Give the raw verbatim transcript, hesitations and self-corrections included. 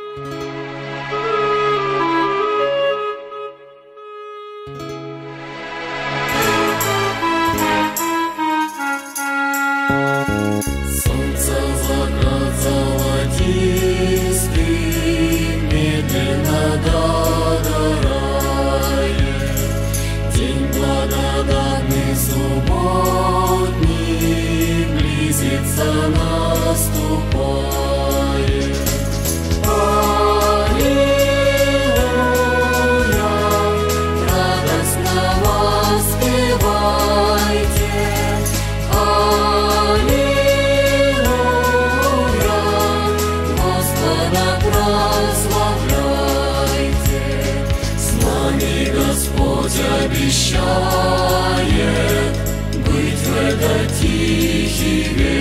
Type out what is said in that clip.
Солнце закат золотистый медленно догорает. День благодатный субботний близится, наступает. Аллилуйя, радостно воспевайте. Аллилуйя, Господа прославляйте. С нами Господь обещает быть в этот тихий вечер.